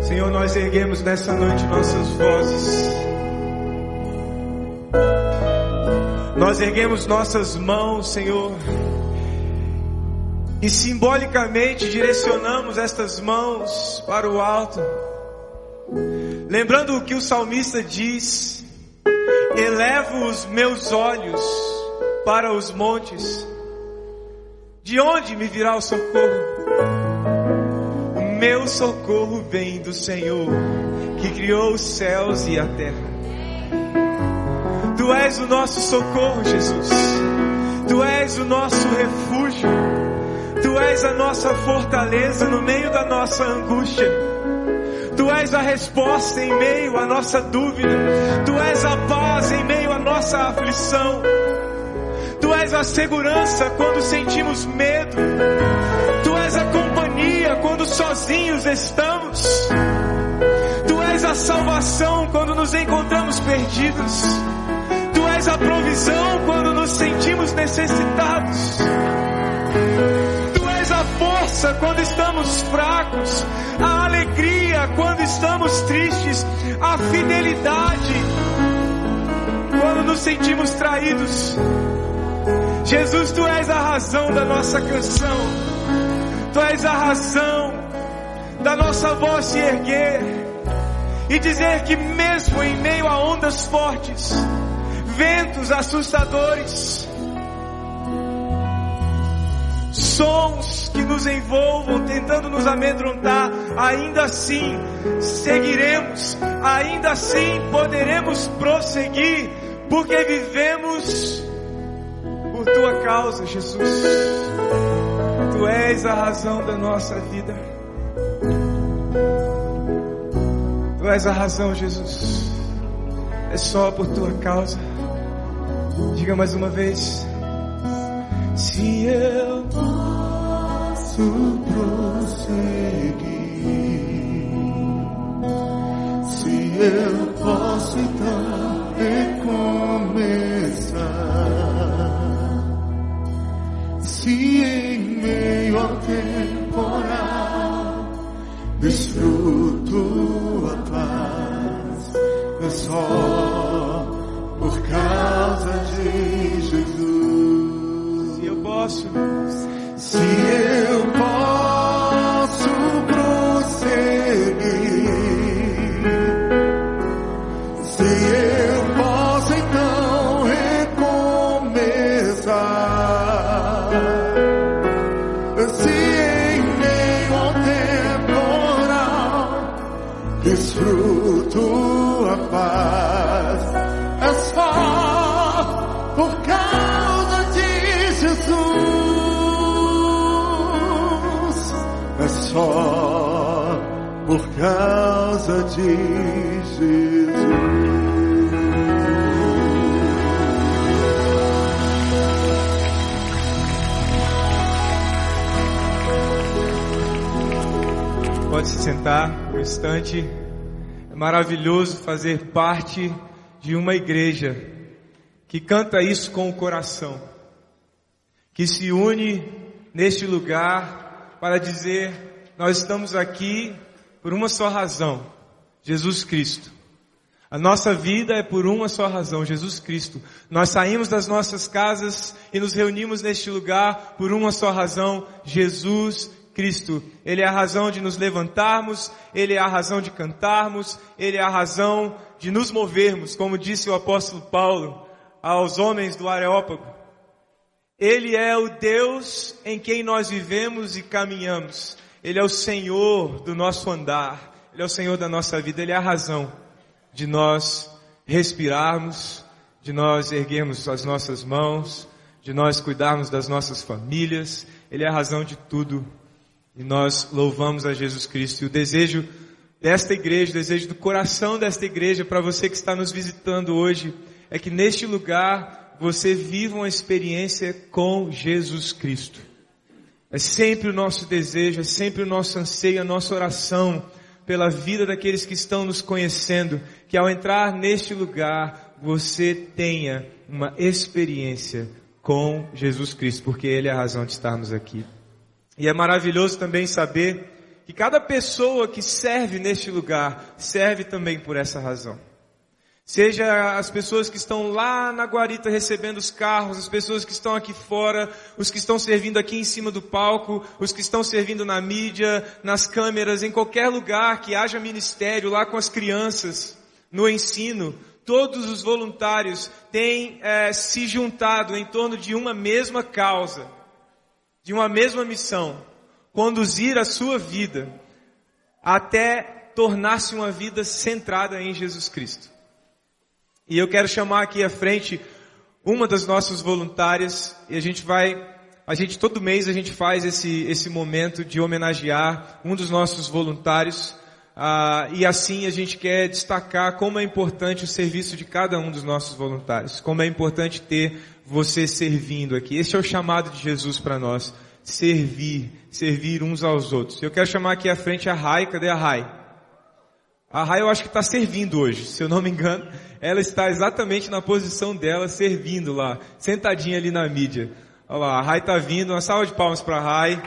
Senhor, nós erguemos nessa noite nossas vozes. Nós erguemos nossas mãos, Senhor, e simbolicamente direcionamos estas mãos para o alto, lembrando o que o salmista diz: elevo os meus olhos para os montes, de onde me virá o socorro? O meu socorro vem do Senhor, que criou os céus e a terra. Tu és o nosso socorro, Jesus. Tu és o nosso refúgio. Tu és a nossa fortaleza no meio da nossa angústia. Tu és a resposta em meio à nossa dúvida. Tu és a paz em meio à nossa aflição. Tu és a segurança quando sentimos medo. Tu és a companhia quando sozinhos estamos. Tu és a salvação quando nos encontramos perdidos. Tu és a provisão quando nos sentimos necessitados. Tu és a força quando estamos fracos, a alegria quando estamos tristes, a fidelidade quando nos sentimos traídos. Jesus, Tu és a razão da nossa canção. Tu és a razão da nossa voz se erguer e dizer que mesmo em meio a ondas fortes, ventos assustadores, sons que nos envolvam tentando nos amedrontar, ainda assim seguiremos, ainda assim poderemos prosseguir, porque vivemos por Tua causa, Jesus. Tu és a razão da nossa vida. Tu és a razão, Jesus. É só por Tua causa. Diga mais uma vez: se eu posso prosseguir, se eu posso então recomeçar, se em meio ao temporal desfruto a paz, é só por causa de Jesus. Se eu posso, se eu posso prosseguir, se eu posso então recomeçar, se em meio ao temporal desfruto a paz, é só por causa de Jesus. É só por causa de Jesus. Pode se sentar um instante. É maravilhoso fazer parte de uma igreja que canta isso com o coração, que se une neste lugar para dizer: nós estamos aqui por uma só razão, Jesus Cristo. A nossa vida é por uma só razão, Jesus Cristo. Nós saímos das nossas casas e nos reunimos neste lugar por uma só razão, Jesus Cristo. Ele é a razão de nos levantarmos, Ele é a razão de cantarmos, Ele é a razão de nos movermos, como disse o apóstolo Paulo aos homens do Areópago. Ele é o Deus em quem nós vivemos e caminhamos. Ele é o Senhor do nosso andar. Ele é o Senhor da nossa vida. Ele é a razão de nós respirarmos, de nós erguermos as nossas mãos, de nós cuidarmos das nossas famílias. Ele é a razão de tudo. E nós louvamos a Jesus Cristo. E o desejo desta igreja, o desejo do coração desta igreja para você que está nos visitando hoje, é que neste lugar você viva uma experiência com Jesus Cristo. É sempre o nosso desejo, é sempre o nosso anseio, a nossa oração pela vida daqueles que estão nos conhecendo, que ao entrar neste lugar você tenha uma experiência com Jesus Cristo, porque Ele é a razão de estarmos aqui. E é maravilhoso também saber que cada pessoa que serve neste lugar, serve também por essa razão. Seja as pessoas que estão lá na guarita recebendo os carros, as pessoas que estão aqui fora, os que estão servindo aqui em cima do palco, os que estão servindo na mídia, nas câmeras, em qualquer lugar que haja ministério, lá com as crianças, no ensino, todos os voluntários têm se juntado em torno de uma mesma causa, de uma mesma missão, conduzir a sua vida até tornar-se uma vida centrada em Jesus Cristo. E eu quero chamar aqui à frente uma das nossas voluntárias, e todo mês a gente faz esse momento de homenagear um dos nossos voluntários, e assim a gente quer destacar como é importante o serviço de cada um dos nossos voluntários, como é importante ter você servindo aqui. Esse é o chamado de Jesus para nós, servir uns aos outros. Eu quero chamar aqui à frente a Rai. Cadê a Rai? A Rai eu acho que está servindo hoje, se eu não me engano. Ela está exatamente na posição dela, servindo lá, sentadinha ali na mídia. Olha lá, a Rai está vindo, uma salva de palmas para a Rai.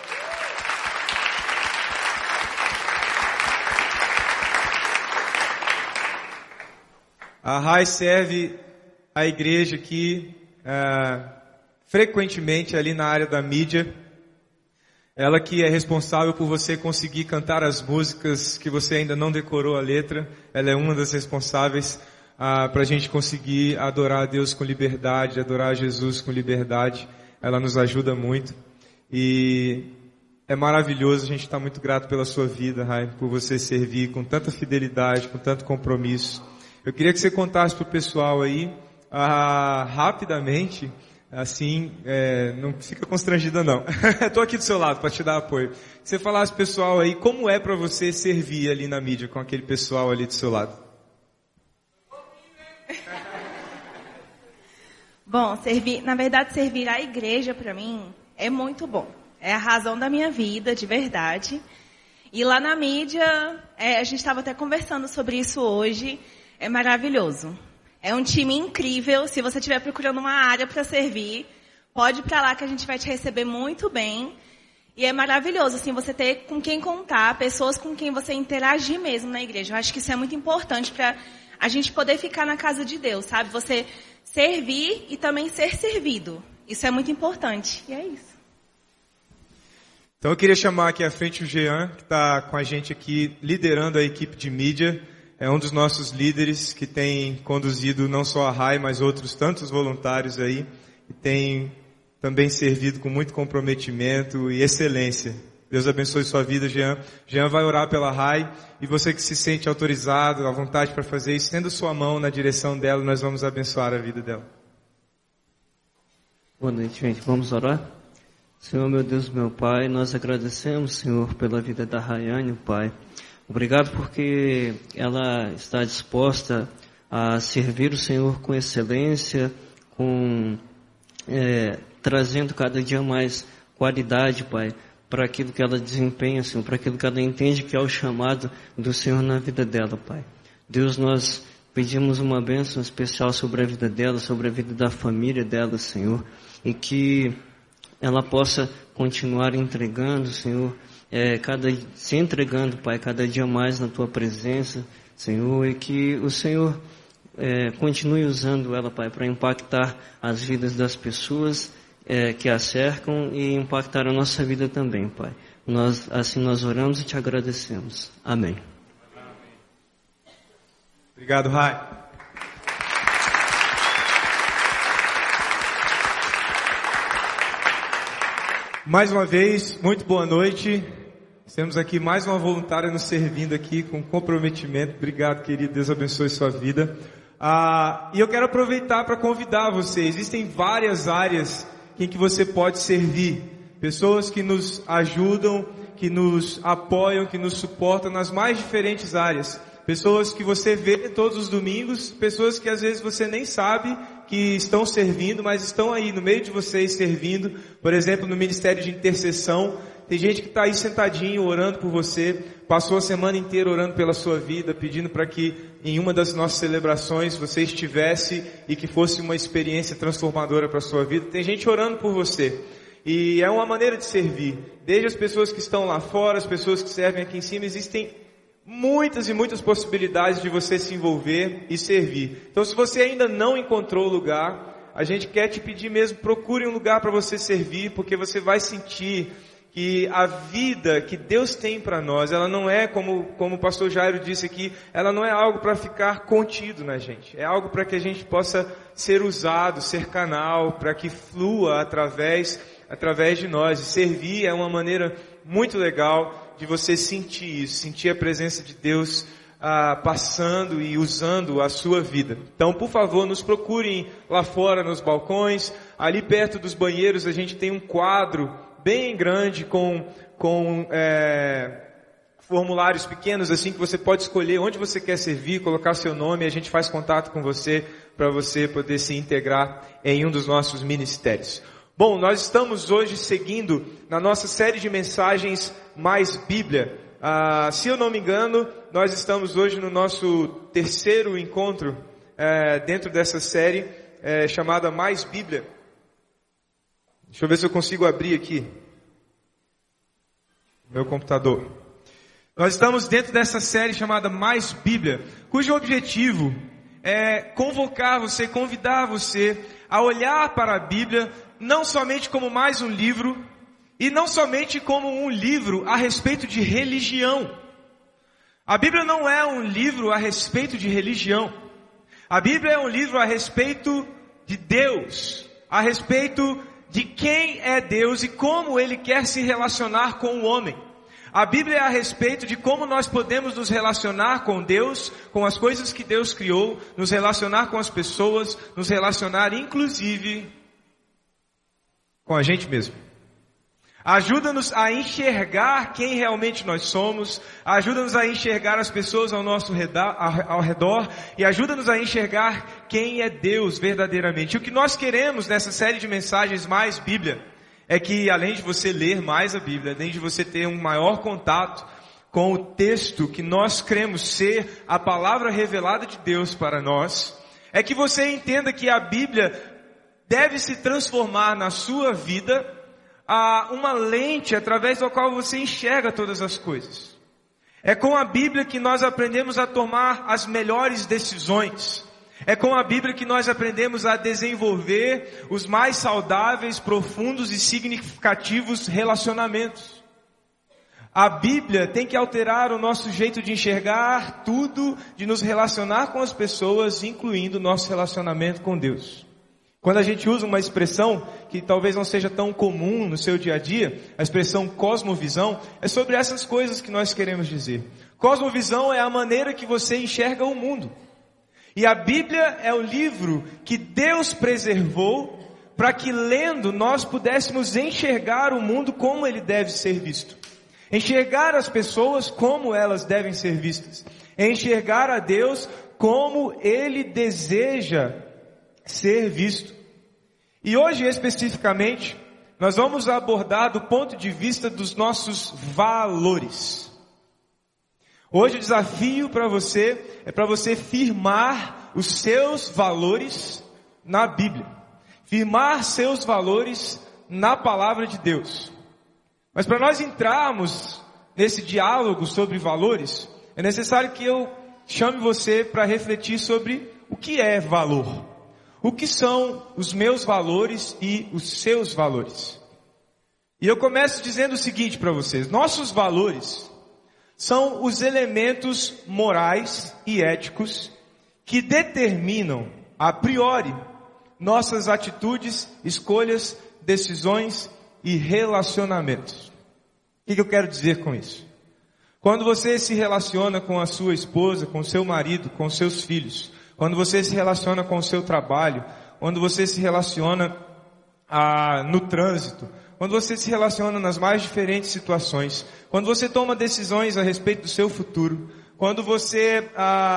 A Rai serve a igreja aqui frequentemente ali na área da mídia. Ela que é responsável por você conseguir cantar as músicas que você ainda não decorou a letra. Ela é uma das responsáveis para a gente conseguir adorar a Deus com liberdade, adorar a Jesus com liberdade. Ela nos ajuda muito. E é maravilhoso, a gente está muito grato pela sua vida, Rai, por você servir com tanta fidelidade, com tanto compromisso. Eu queria que você contasse para o pessoal aí, rapidamente, assim, não fica constrangida não. Estou aqui do seu lado para te dar apoio. Você falasse pessoal aí, como é para você servir ali na mídia com aquele pessoal ali do seu lado? Bom, servir a igreja para mim é muito bom. É a razão da minha vida, de verdade. E lá na mídia, a gente estava até conversando sobre isso hoje, é maravilhoso. É um time incrível. Se você estiver procurando uma área para servir, pode ir para lá que a gente vai te receber muito bem. E é maravilhoso, assim, você ter com quem contar, pessoas com quem você interagir mesmo na igreja. Eu acho que isso é muito importante para a gente poder ficar na casa de Deus, sabe? Você servir e também ser servido. Isso é muito importante. E é isso. Então eu queria chamar aqui à frente o Jean, que está com a gente aqui, liderando a equipe de mídia. É um dos nossos líderes que tem conduzido não só a RAI, mas outros tantos voluntários aí. E tem também servido com muito comprometimento e excelência. Deus abençoe sua vida, Jean. Jean vai orar pela RAI. E você que se sente autorizado, à vontade para fazer isso, estenda sua mão na direção dela, nós vamos abençoar a vida dela. Boa noite, gente. Vamos orar? Senhor, meu Deus, meu Pai, nós agradecemos, Senhor, pela vida da Rayane, Pai. Obrigado porque ela está disposta a servir o Senhor com excelência, trazendo cada dia mais qualidade, Pai, para aquilo que ela desempenha, Senhor, para aquilo que ela entende que é o chamado do Senhor na vida dela, Pai. Deus, nós pedimos uma bênção especial sobre a vida dela, sobre a vida da família dela, Senhor, e que ela possa continuar entregando, Senhor, se entregando, Pai, cada dia mais na Tua presença, Senhor, e que o Senhor continue usando ela, Pai, para impactar as vidas das pessoas que a cercam e impactar a nossa vida também, Pai. Assim nós oramos e Te agradecemos. Amém. Obrigado, Rai. Mais uma vez, muito boa noite. Temos aqui mais uma voluntária nos servindo aqui com comprometimento. Obrigado, querido. Deus abençoe sua vida. E eu quero aproveitar para convidar você. Existem várias áreas em que você pode servir. Pessoas que nos ajudam, que nos apoiam, que nos suportam nas mais diferentes áreas. Pessoas que você vê todos os domingos, pessoas que às vezes você nem sabe que estão servindo, mas estão aí no meio de vocês servindo. Por exemplo, no Ministério de Intercessão, tem gente que está aí sentadinho orando por você, passou a semana inteira orando pela sua vida, pedindo para que em uma das nossas celebrações você estivesse e que fosse uma experiência transformadora para a sua vida. Tem gente orando por você. E é uma maneira de servir. Desde as pessoas que estão lá fora, as pessoas que servem aqui em cima, existem muitas e muitas possibilidades de você se envolver e servir. Então, se você ainda não encontrou o lugar, a gente quer te pedir mesmo, procure um lugar para você servir, porque você vai sentir que a vida que Deus tem para nós, ela não é, como o pastor Jairo disse aqui, ela não é algo para ficar contido na gente. É algo para que a gente possa ser usado, ser canal, para que flua através de nós. E servir é uma maneira muito legal de você sentir isso, sentir a presença de Deus passando e usando a sua vida. Então, por favor, nos procurem lá fora nos balcões. Ali perto dos banheiros a gente tem um quadro bem grande com formulários pequenos, assim, que você pode escolher onde você quer servir, colocar seu nome, e a gente faz contato com você para você poder se integrar em um dos nossos ministérios. Bom, nós estamos hoje seguindo na nossa série de mensagens Mais Bíblia. Se eu não me engano, nós estamos hoje no nosso terceiro encontro dentro dessa série chamada Mais Bíblia. Deixa eu ver se eu consigo abrir aqui meu computador. Nós estamos dentro dessa série chamada Mais Bíblia, cujo objetivo é convocar você, convidar você a olhar para a Bíblia não somente como mais um livro, e não somente como um livro a respeito de religião. A Bíblia não é um livro a respeito de religião. A Bíblia é um livro a respeito de Deus, a respeito de quem é Deus e como Ele quer se relacionar com o homem. A Bíblia é a respeito de como nós podemos nos relacionar com Deus, com as coisas que Deus criou, nos relacionar com as pessoas, nos relacionar inclusive com a gente mesmo. Ajuda-nos a enxergar quem realmente nós somos, ajuda-nos a enxergar as pessoas ao nosso redor e ajuda-nos a enxergar quem é Deus verdadeiramente. E o que nós queremos nessa série de mensagens Mais Bíblia é que, além de você ler mais a Bíblia, além de você ter um maior contato com o texto que nós cremos ser a palavra revelada de Deus para nós, é que você entenda que a Bíblia deve se transformar na sua vida uma lente através da qual você enxerga todas as coisas. É com a Bíblia que nós aprendemos a tomar as melhores decisões. É com a Bíblia que nós aprendemos a desenvolver os mais saudáveis, profundos e significativos relacionamentos. A Bíblia tem que alterar o nosso jeito de enxergar tudo, de nos relacionar com as pessoas, incluindo o nosso relacionamento com Deus. Quando a gente usa uma expressão que talvez não seja tão comum no seu dia a dia, a expressão cosmovisão, é sobre essas coisas que nós queremos dizer. Cosmovisão é a maneira que você enxerga o mundo. E a Bíblia é o livro que Deus preservou para que, lendo, nós pudéssemos enxergar o mundo como ele deve ser visto. Enxergar as pessoas como elas devem ser vistas. Enxergar a Deus como Ele deseja ser visto. E hoje, especificamente, nós vamos abordar do ponto de vista dos nossos valores. Hoje o desafio para você é para você firmar os seus valores na Bíblia. Firmar seus valores na palavra de Deus. Mas para nós entrarmos nesse diálogo sobre valores, é necessário que eu chame você para refletir sobre o que é valor. O que são os meus valores e os seus valores? E eu começo dizendo o seguinte para vocês. Nossos valores são os elementos morais e éticos que determinam, a priori, nossas atitudes, escolhas, decisões e relacionamentos. O que eu quero dizer com isso? Quando você se relaciona com a sua esposa, com o seu marido, com os seus filhos, quando você se relaciona com o seu trabalho, quando você se relaciona no trânsito, quando você se relaciona nas mais diferentes situações, quando você toma decisões a respeito do seu futuro, quando você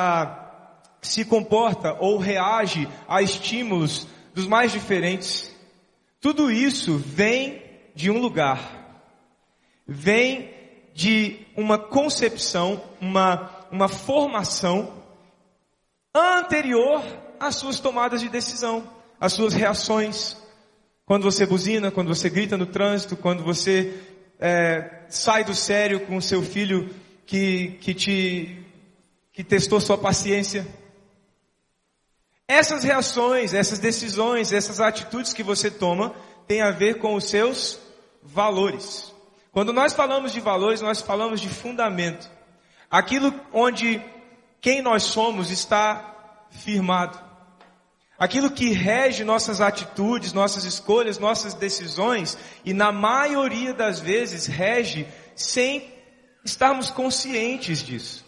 se comporta ou reage a estímulos dos mais diferentes, tudo isso vem de um lugar, vem de uma concepção, uma formação anterior às suas tomadas de decisão, às suas reações. Quando você buzina, quando você grita no trânsito, quando você sai do sério com o seu filho que testou sua paciência. Essas reações, essas decisões, essas atitudes que você toma têm a ver com os seus valores. Quando nós falamos de valores, nós falamos de fundamento. Aquilo onde quem nós somos está firmado. Aquilo que rege nossas atitudes, nossas escolhas, nossas decisões, e na maioria das vezes rege sem estarmos conscientes disso.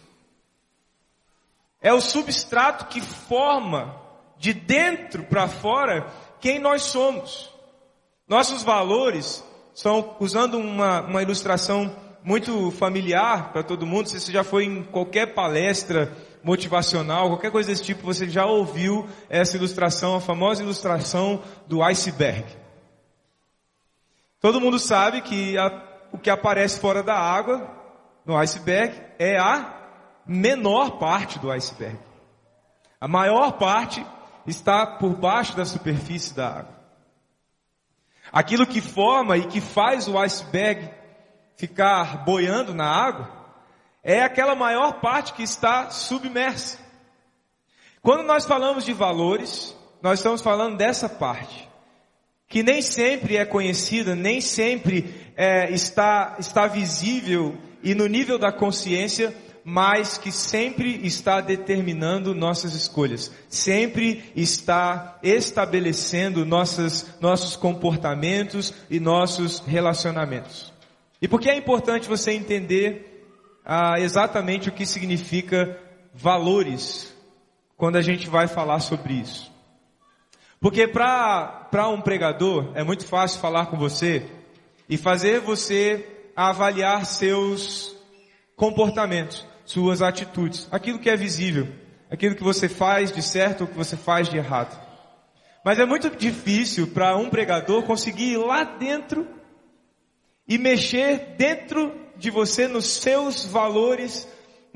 É o substrato que forma de dentro para fora quem nós somos. Nossos valores são, usando uma ilustração muito familiar para todo mundo, se você já foi em qualquer palestra motivacional, qualquer coisa desse tipo, você já ouviu essa ilustração, a famosa ilustração do iceberg. Todo mundo sabe que o que aparece fora da água, no iceberg, é a menor parte do iceberg. A maior parte está por baixo da superfície da água. Aquilo que forma e que faz o iceberg ficar boiando na água é aquela maior parte que está submersa. Quando nós falamos de valores, nós estamos falando dessa parte, que nem sempre é conhecida, nem sempre está visível e no nível da consciência, mas que sempre está determinando nossas escolhas, sempre está estabelecendo nossos comportamentos e nossos relacionamentos. E por que é importante você entender exatamente o que significa valores quando a gente vai falar sobre isso? Porque para um pregador é muito fácil falar com você e fazer você avaliar seus comportamentos, suas atitudes, aquilo que é visível, aquilo que você faz de certo ou que você faz de errado. Mas é muito difícil para um pregador conseguir ir lá dentro e mexer dentro de você nos seus valores,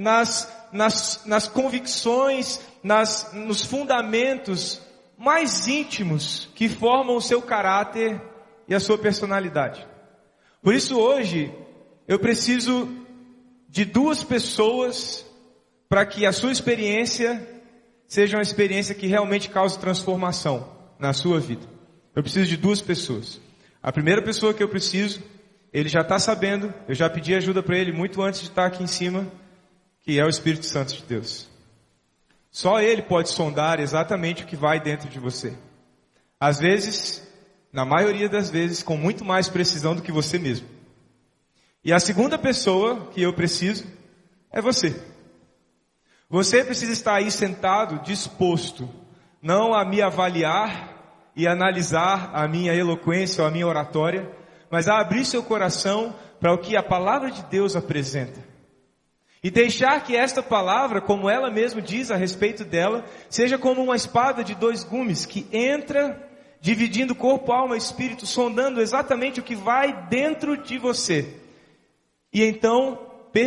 nas convicções, nos fundamentos mais íntimos que formam o seu caráter e a sua personalidade. Por isso hoje eu preciso de duas pessoas para que a sua experiência seja uma experiência que realmente cause transformação na sua vida. Eu preciso de duas pessoas. A primeira pessoa que eu preciso, ele já está sabendo, eu já pedi ajuda para ele muito antes de estar aqui em cima, que é o Espírito Santo de Deus. Só ele pode sondar exatamente o que vai dentro de você. Às vezes, na maioria das vezes, com muito mais precisão do que você mesmo. E a segunda pessoa que eu preciso é você. Você precisa estar aí sentado, disposto, não a me avaliar e analisar a minha eloquência ou a minha oratória, mas a abrir seu coração para o que a palavra de Deus apresenta. E deixar que esta palavra, como ela mesma diz a respeito dela, seja como uma espada de dois gumes, que entra dividindo corpo, alma e espírito, sondando exatamente o que vai dentro de você. E então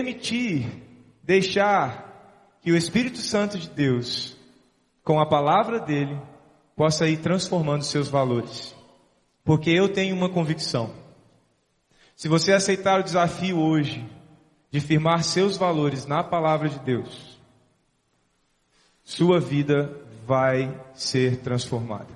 deixar que o Espírito Santo de Deus, com a palavra dele, possa ir transformando seus valores. Porque eu tenho uma convicção. Se você aceitar o desafio hoje de firmar seus valores na palavra de Deus, sua vida vai ser transformada.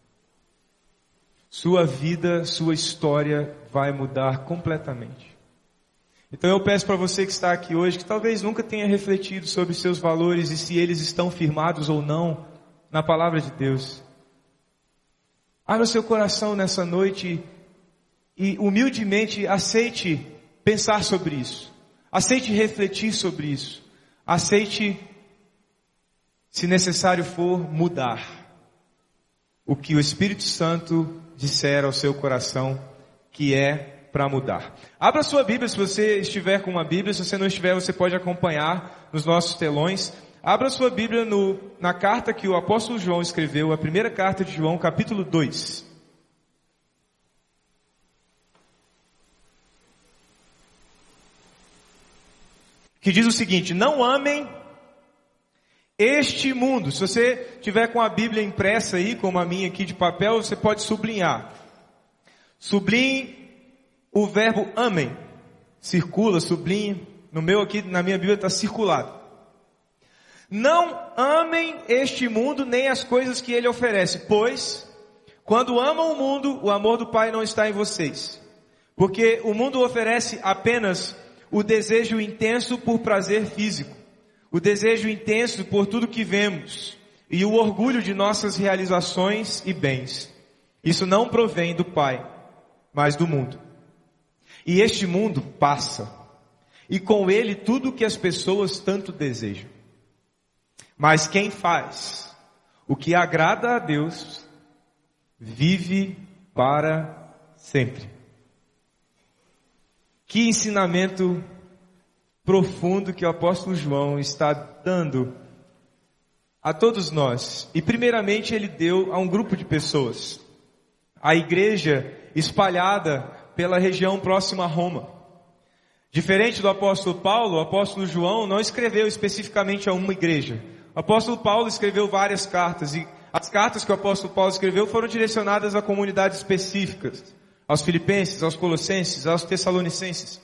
Sua vida, sua história vai mudar completamente. Então eu peço para você que está aqui hoje, que talvez nunca tenha refletido sobre seus valores e se eles estão firmados ou não na palavra de Deus. Abra seu coração nessa noite e humildemente aceite pensar sobre isso. Aceite refletir sobre isso. Aceite, se necessário for, mudar o que o Espírito Santo disser ao seu coração que é para mudar. Abra sua Bíblia se você estiver com uma Bíblia. Se você não estiver, você pode acompanhar nos nossos telões. Abra sua Bíblia na carta que o apóstolo João escreveu, a primeira carta de João, capítulo 2. Que diz o seguinte: não amem este mundo. Se você tiver com a Bíblia impressa aí, como a minha aqui de papel, você pode sublinhar. Sublinhe o verbo amem. Circula, sublinhe. No meu aqui, na minha Bíblia está circulado. Não amem este mundo nem as coisas que ele oferece, pois, quando amam o mundo, o amor do Pai não está em vocês. Porque o mundo oferece apenas o desejo intenso por prazer físico, o desejo intenso por tudo que vemos e o orgulho de nossas realizações e bens. Isso não provém do Pai, mas do mundo. E este mundo passa, e com ele tudo o que as pessoas tanto desejam. Mas quem faz o que agrada a Deus, vive para sempre. Que ensinamento profundo que o apóstolo João está dando a todos nós. E primeiramente ele deu a um grupo de pessoas. A igreja espalhada pela região próxima a Roma. Diferente do apóstolo Paulo, o apóstolo João não escreveu especificamente a uma igreja. O apóstolo Paulo escreveu várias cartas, e as cartas que o apóstolo Paulo escreveu foram direcionadas a comunidades específicas, aos filipenses, aos colossenses, aos tessalonicenses.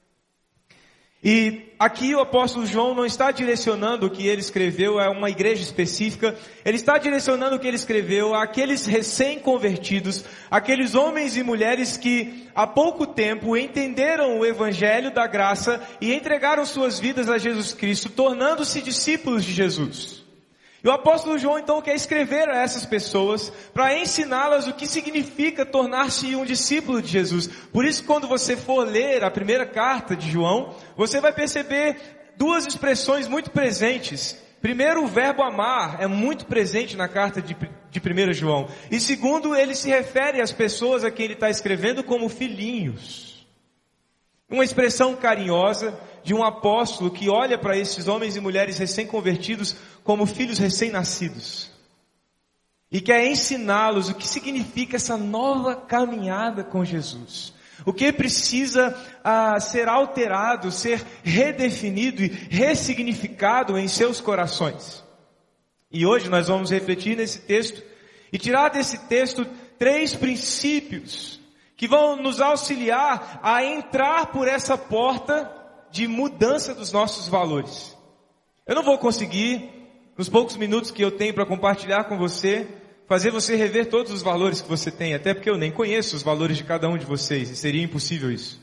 E aqui o apóstolo João não está direcionando o que ele escreveu a uma igreja específica, ele está direcionando o que ele escreveu àqueles recém-convertidos, aqueles homens e mulheres que há pouco tempo entenderam o evangelho da graça e entregaram suas vidas a Jesus Cristo, tornando-se discípulos de Jesus. E o apóstolo João então quer escrever a essas pessoas para ensiná-las o que significa tornar-se um discípulo de Jesus. Por isso, quando você for ler a primeira carta de João, você vai perceber duas expressões muito presentes. Primeiro, o verbo amar é muito presente na carta de 1 João. E segundo, ele se refere às pessoas a quem ele está escrevendo como filhinhos. Uma expressão carinhosa de um apóstolo que olha para esses homens e mulheres recém-convertidos como filhos recém-nascidos. E quer ensiná-los o que significa essa nova caminhada com Jesus. O que precisa ser alterado, ser redefinido e ressignificado em seus corações. E hoje nós vamos refletir nesse texto e tirar desse texto 3 princípios que vão nos auxiliar a entrar por essa porta de mudança dos nossos valores. Eu não vou conseguir, nos poucos minutos que eu tenho para compartilhar com você, fazer você rever todos os valores que você tem, até porque eu nem conheço os valores de cada um de vocês, e seria impossível isso.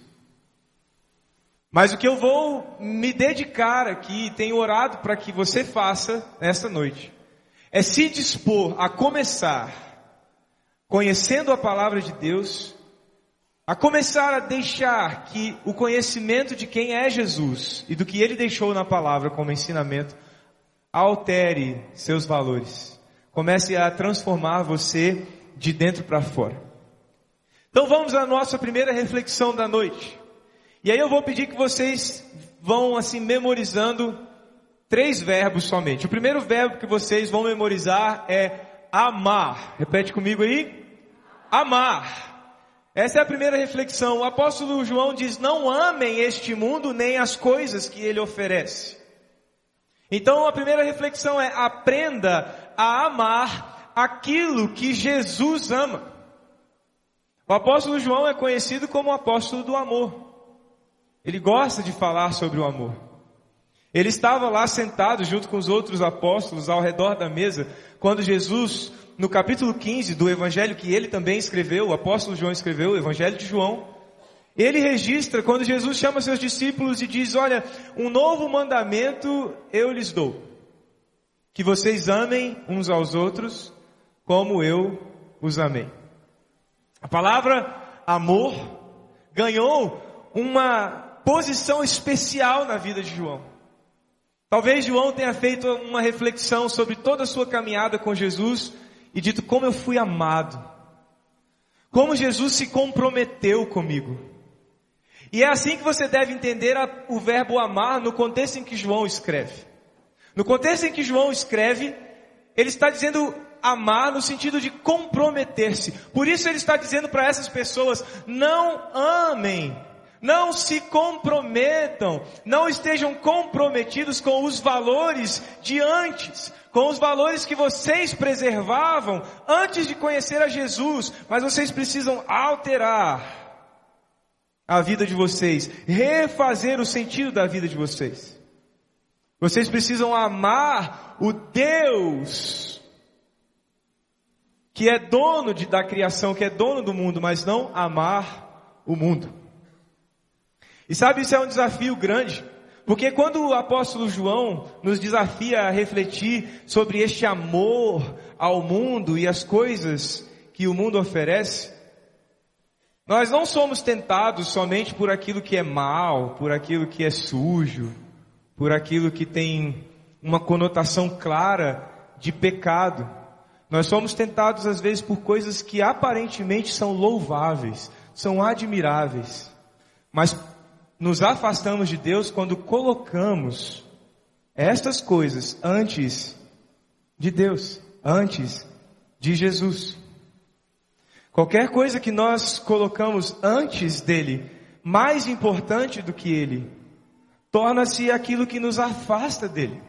Mas o que eu vou me dedicar aqui, e tenho orado para que você faça nessa noite, é se dispor a começar conhecendo a palavra de Deus, a começar a deixar que o conhecimento de quem é Jesus e do que Ele deixou na palavra como ensinamento altere seus valores. Comece a transformar você de dentro para fora. Então vamos à nossa primeira reflexão da noite. E aí eu vou pedir que vocês vão assim memorizando 3 verbos somente. O primeiro verbo que vocês vão memorizar é amar. Repete comigo aí. Amar. Essa é a primeira reflexão. O apóstolo João diz: não amem este mundo nem as coisas que ele oferece. Então a primeira reflexão é: aprenda a amar aquilo que Jesus ama. O apóstolo João é conhecido como o apóstolo do amor. Ele gosta de falar sobre o amor. Ele estava lá sentado junto com os outros apóstolos ao redor da mesa, quando Jesus, no capítulo 15 do evangelho que ele também escreveu, o apóstolo João escreveu, o evangelho de João, ele registra quando Jesus chama seus discípulos e diz: olha, um novo mandamento eu lhes dou, que vocês amem uns aos outros como eu os amei. A palavra amor ganhou uma posição especial na vida de João. Talvez João tenha feito uma reflexão sobre toda a sua caminhada com Jesus e dito: como eu fui amado, como Jesus se comprometeu comigo. E é assim que você deve entender o verbo amar no contexto em que João escreve. No contexto em que João escreve, ele está dizendo amar no sentido de comprometer-se. Por isso ele está dizendo para essas pessoas: não amem Não se comprometam, não estejam comprometidos com os valores de antes, com os valores que vocês preservavam antes de conhecer a Jesus, mas vocês precisam alterar a vida de vocês, refazer o sentido da vida de vocês. Vocês precisam amar o Deus que é dono da criação, que é dono do mundo, mas não amar o mundo. E sabe, isso é um desafio grande, porque quando o apóstolo João nos desafia a refletir sobre este amor ao mundo e as coisas que o mundo oferece, nós não somos tentados somente por aquilo que é mal, por aquilo que é sujo, por aquilo que tem uma conotação clara de pecado. Nós somos tentados às vezes por coisas que aparentemente são louváveis, são admiráveis, mas nos afastamos de Deus quando colocamos estas coisas antes de Deus, antes de Jesus. Qualquer coisa que nós colocamos antes dele, mais importante do que ele, torna-se aquilo que nos afasta dele.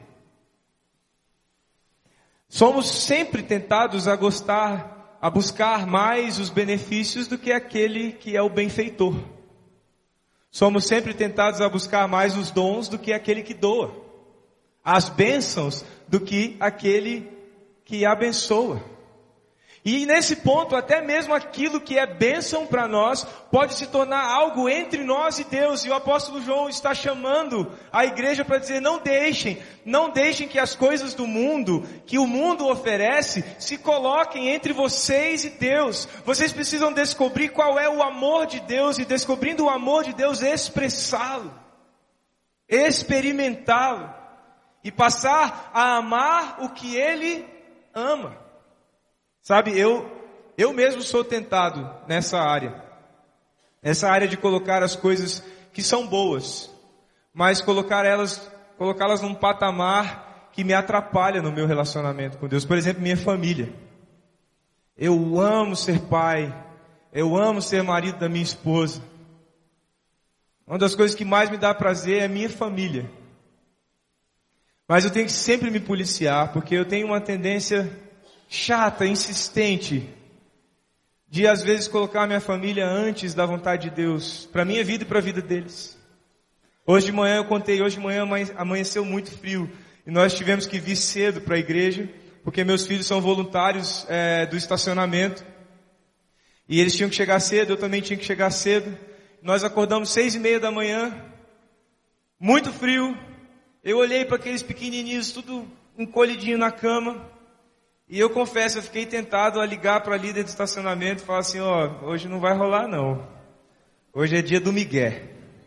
Somos sempre tentados a buscar mais os benefícios do que aquele que é o benfeitor. Somos sempre tentados a buscar mais os dons do que aquele que doa, as bênçãos do que aquele que abençoa. E nesse ponto, até mesmo aquilo que é bênção para nós, pode se tornar algo entre nós e Deus. E o apóstolo João está chamando a igreja para dizer, não deixem que as coisas do mundo, que o mundo oferece, se coloquem entre vocês e Deus. Vocês precisam descobrir qual é o amor de Deus, e descobrindo o amor de Deus, expressá-lo, experimentá-lo, e passar a amar o que Ele ama. Sabe, eu mesmo sou tentado nessa área de colocar as coisas que são boas, mas colocá-las num patamar que me atrapalha no meu relacionamento com Deus. Por exemplo, minha família. Eu amo ser pai, eu amo ser marido da minha esposa. Uma das coisas que mais me dá prazer é a minha família. Mas eu tenho que sempre me policiar, porque eu tenho uma tendência chata, insistente, de às vezes colocar a minha família antes da vontade de Deus, para a minha vida e para a vida deles. Hoje de manhã amanheceu muito frio, e nós tivemos que vir cedo para a igreja, porque meus filhos são voluntários do estacionamento, e eles tinham que chegar cedo, eu também tinha que chegar cedo. Nós acordamos 6:30 da manhã, muito frio. Eu olhei para aqueles pequenininhos, tudo encolhidinho na cama, e eu confesso, eu fiquei tentado a ligar para a líder do estacionamento e falar assim, hoje não vai rolar não. Hoje é dia do migué.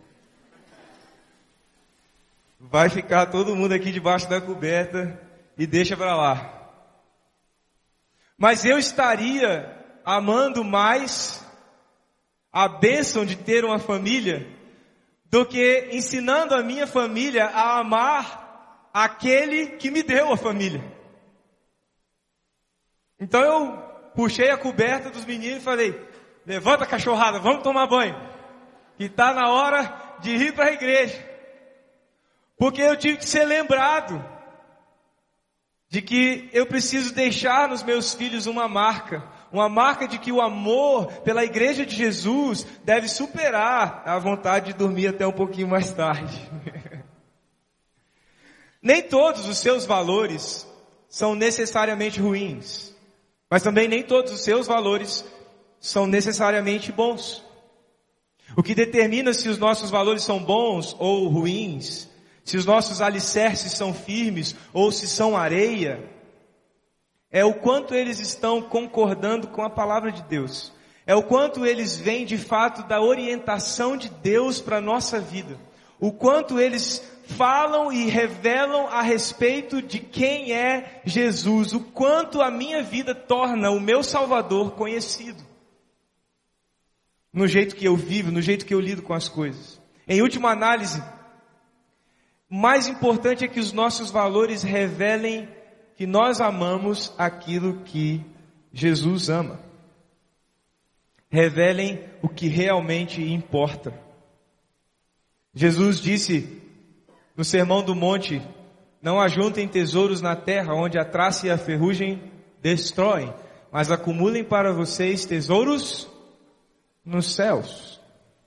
Vai ficar todo mundo aqui debaixo da coberta e deixa para lá. Mas eu estaria amando mais a bênção de ter uma família do que ensinando a minha família a amar aquele que me deu a família. Então eu puxei a coberta dos meninos e falei, levanta a cachorrada, vamos tomar banho, que está na hora de ir para a igreja. Porque eu tive que ser lembrado de que eu preciso deixar nos meus filhos uma marca de que o amor pela igreja de Jesus deve superar a vontade de dormir até um pouquinho mais tarde. Nem todos os seus valores são necessariamente ruins, mas também nem todos os seus valores são necessariamente bons. O que determina se os nossos valores são bons ou ruins, se os nossos alicerces são firmes ou se são areia, é o quanto eles estão concordando com a palavra de Deus. É o quanto eles vêm de fato da orientação de Deus para a nossa vida. O quanto eles falam e revelam a respeito de quem é Jesus. O quanto a minha vida torna o meu Salvador conhecido. No jeito que eu vivo, no jeito que eu lido com as coisas. Em última análise, o mais importante é que os nossos valores revelem que nós amamos aquilo que Jesus ama. Revelem o que realmente importa. Jesus disse no Sermão do Monte: não ajuntem tesouros na terra, onde a traça e a ferrugem destroem, mas acumulem para vocês tesouros nos céus.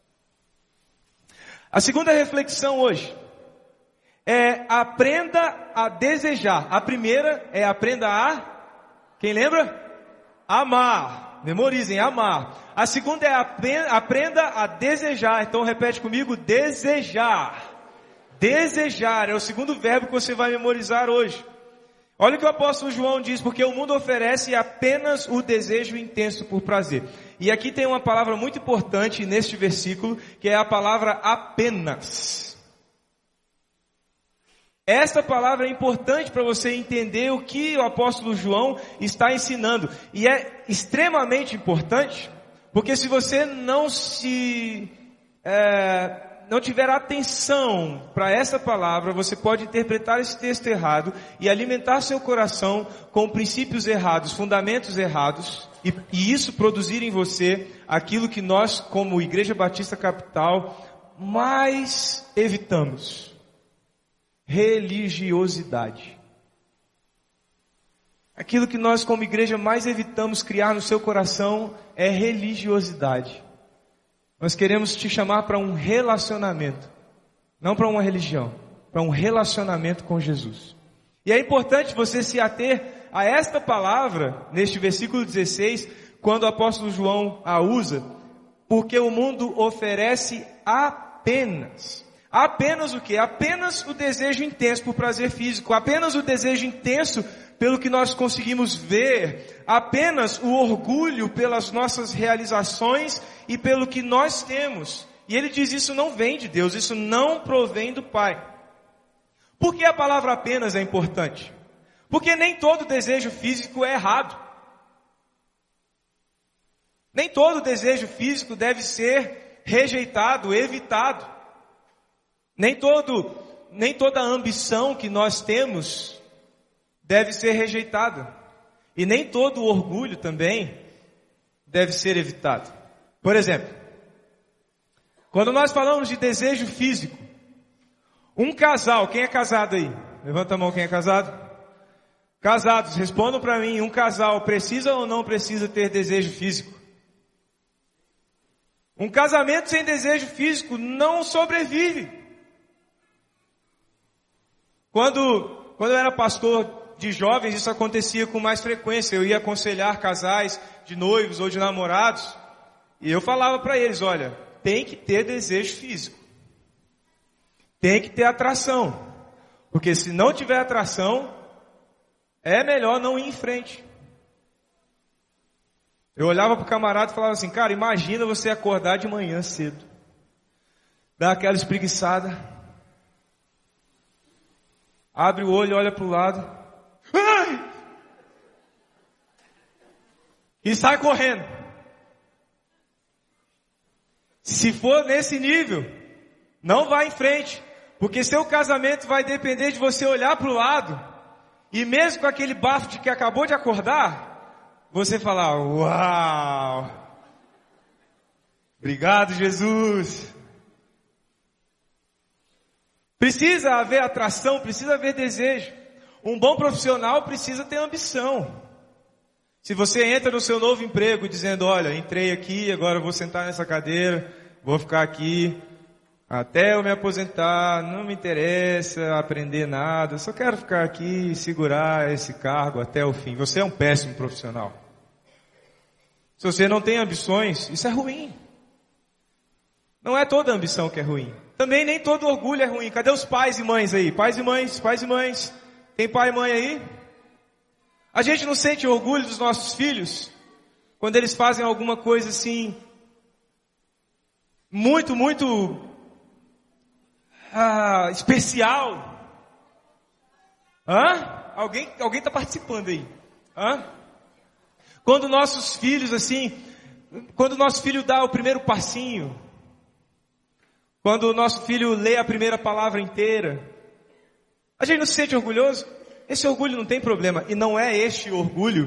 A segunda reflexão hoje é: aprenda a desejar. A primeira é: aprenda a, quem lembra? Amar. Memorizem, amar. A segunda é: aprenda a desejar. Então repete comigo: desejar. Desejar é o segundo verbo que você vai memorizar hoje. Olha o que o apóstolo João diz: porque o mundo oferece apenas o desejo intenso por prazer. E aqui tem uma palavra muito importante neste versículo, que é a palavra apenas. Esta palavra é importante para você entender o que o apóstolo João está ensinando. E é extremamente importante, porque se você não tiver atenção para essa palavra, você pode interpretar esse texto errado e alimentar seu coração com princípios errados, fundamentos errados, e isso produzir em você aquilo que nós, como Igreja Batista Capital, mais evitamos: religiosidade. Aquilo que nós, como igreja, mais evitamos criar no seu coração é religiosidade. Nós queremos te chamar para um relacionamento, não para uma religião, para um relacionamento com Jesus. E é importante você se ater a esta palavra, neste versículo 16, quando o apóstolo João a usa, porque o mundo oferece apenas o quê? Apenas o desejo intenso por prazer físico, apenas o desejo intenso pelo que nós conseguimos ver, apenas o orgulho pelas nossas realizações e pelo que nós temos. E ele diz: isso não vem de Deus, isso não provém do Pai. Por que a palavra apenas é importante? Porque nem todo desejo físico é errado. Nem todo desejo físico deve ser rejeitado, evitado. Nem toda ambição que nós temos deve ser rejeitada. E nem todo orgulho também deve ser evitado. Por exemplo, quando nós falamos de desejo físico, um casal, quem é casado aí? Levanta a mão quem é casado. Casados, respondam para mim: um casal precisa ou não precisa ter desejo físico? Um casamento sem desejo físico não sobrevive. Quando eu era pastor de jovens, isso acontecia com mais frequência. Eu ia aconselhar casais de noivos ou de namorados, e eu falava para eles: olha, tem que ter desejo físico. Tem que ter atração. Porque se não tiver atração, é melhor não ir em frente. Eu olhava para o camarada e falava assim: cara, imagina você acordar de manhã cedo, dar aquela espreguiçada, abre o olho, olha para o lado, ai! E sai correndo. Se for nesse nível, não vá em frente, porque seu casamento vai depender de você olhar para o lado, e mesmo com aquele bafo de que acabou de acordar, você falar: uau! Obrigado, Jesus! Precisa haver atração, precisa haver desejo. Um bom profissional precisa ter ambição. Se você entra no seu novo emprego dizendo: olha, entrei aqui, agora eu vou sentar nessa cadeira, vou ficar aqui até eu me aposentar, não me interessa aprender nada, só quero ficar aqui e segurar esse cargo até o fim. Você é um péssimo profissional. Se você não tem ambições, isso é ruim. Não é toda ambição que é ruim. Também nem todo orgulho é ruim. Cadê os pais e mães aí? Pais e mães, pais e mães. Tem pai e mãe aí? A gente não sente orgulho dos nossos filhos quando eles fazem alguma coisa assim muito especial? Hã? Alguém está participando aí? Hã? Quando nossos filhos quando o nosso filho dá o primeiro passinho, quando o nosso filho lê a primeira palavra inteira, a gente não se sente orgulhoso? Esse orgulho não tem problema. E não é este orgulho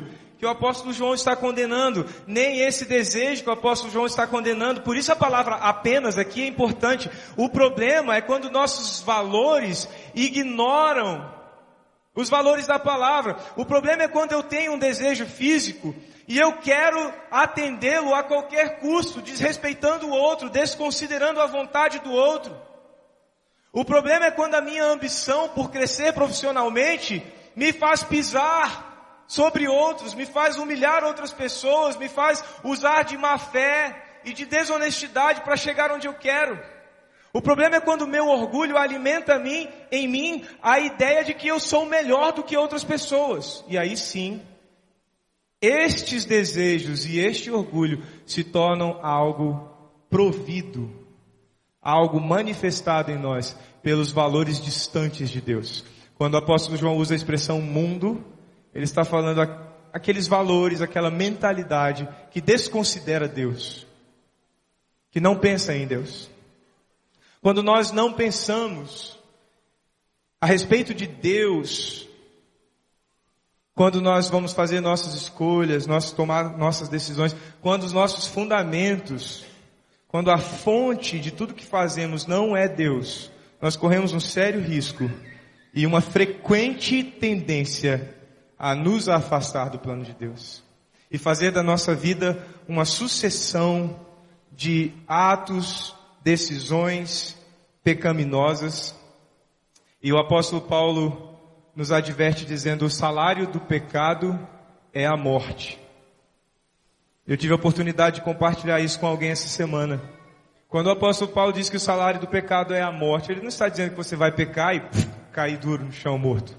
que o apóstolo João está condenando, nem esse desejo que o apóstolo João está condenando. Por isso a palavra apenas aqui é importante. O problema é quando nossos valores ignoram os valores da palavra. O problema é quando eu tenho um desejo físico e eu quero atendê-lo a qualquer custo, desrespeitando o outro, desconsiderando a vontade do outro. O problema é quando a minha ambição por crescer profissionalmente me faz pisar sobre outros, me faz humilhar outras pessoas, me faz usar de má fé e de desonestidade para chegar onde eu quero. O problema é quando o meu orgulho alimenta em mim a ideia de que eu sou melhor do que outras pessoas. E aí sim, estes desejos e este orgulho se tornam algo provido, algo manifestado em nós pelos valores distantes de Deus. Quando o apóstolo João usa a expressão mundo, ele está falando aqueles valores, aquela mentalidade que desconsidera Deus, que não pensa em Deus. Quando nós não pensamos a respeito de Deus, quando nós vamos fazer nossas escolhas, tomar nossas decisões, quando os nossos fundamentos, quando a fonte de tudo que fazemos não é Deus, nós corremos um sério risco e uma frequente tendência a nos afastar do plano de Deus e fazer da nossa vida uma sucessão de atos, decisões pecaminosas. E o apóstolo Paulo nos adverte dizendo: o salário do pecado é a morte. Eu tive a oportunidade de compartilhar isso com alguém essa semana. Quando o apóstolo Paulo diz que o salário do pecado é a morte, ele não está dizendo que você vai pecar e cair duro no chão morto.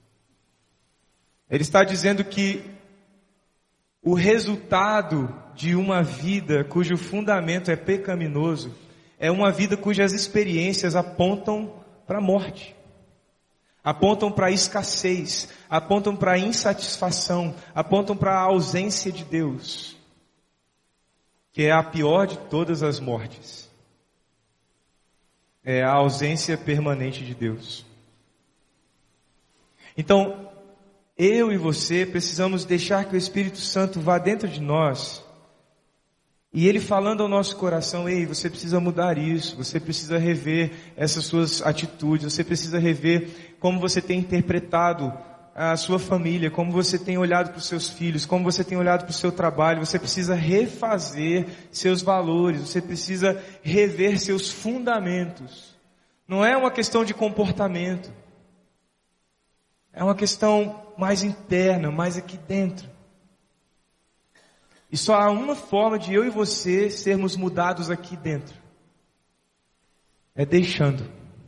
Ele está dizendo que o resultado de uma vida cujo fundamento é pecaminoso é uma vida cujas experiências apontam para a morte, apontam para a escassez, apontam para a insatisfação, apontam para a ausência de Deus, que é a pior de todas as mortes. É a ausência permanente de Deus. Então, eu e você precisamos deixar que o Espírito Santo vá dentro de nós e Ele falando ao nosso coração: ei, você precisa mudar isso, você precisa rever essas suas atitudes, você precisa rever como você tem interpretado a sua família, como você tem olhado para os seus filhos, como você tem olhado para o seu trabalho. Você precisa refazer seus valores, você precisa rever seus fundamentos. Não é uma questão de comportamento, é uma questão mais interna, mais aqui dentro. E só há uma forma de eu e você sermos mudados aqui dentro. É deixando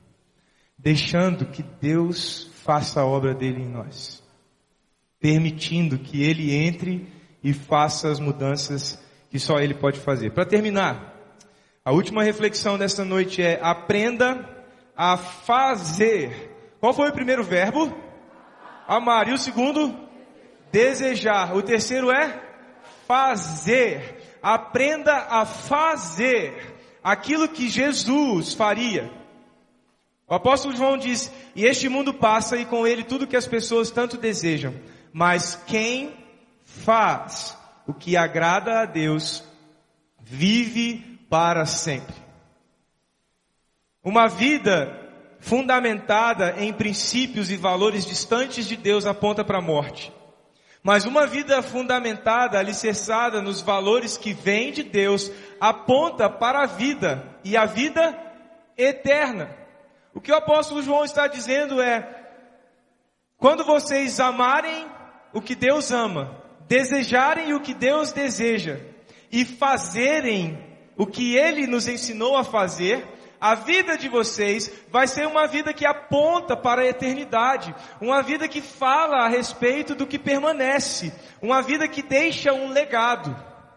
que Deus faça a obra dele em nós. Permitindo que Ele entre e faça as mudanças que só Ele pode fazer. Para terminar, a última reflexão desta noite é: aprenda a fazer. Qual foi o primeiro verbo? Amar. E o segundo? Desejar. O terceiro é fazer. Aprenda a fazer aquilo que Jesus faria. O apóstolo João diz: e este mundo passa e com ele tudo que as pessoas tanto desejam, mas quem faz o que agrada a Deus vive para sempre. Uma vida fundamentada em princípios e valores distantes de Deus aponta para a morte. Mas uma vida fundamentada, alicerçada nos valores que vêm de Deus, aponta para a vida, e a vida eterna. O que o apóstolo João está dizendo é: quando vocês amarem o que Deus ama, desejarem o que Deus deseja, e fazerem o que Ele nos ensinou a fazer, a vida de vocês vai ser uma vida que aponta para a eternidade, uma vida que fala a respeito do que permanece, uma vida que deixa um legado.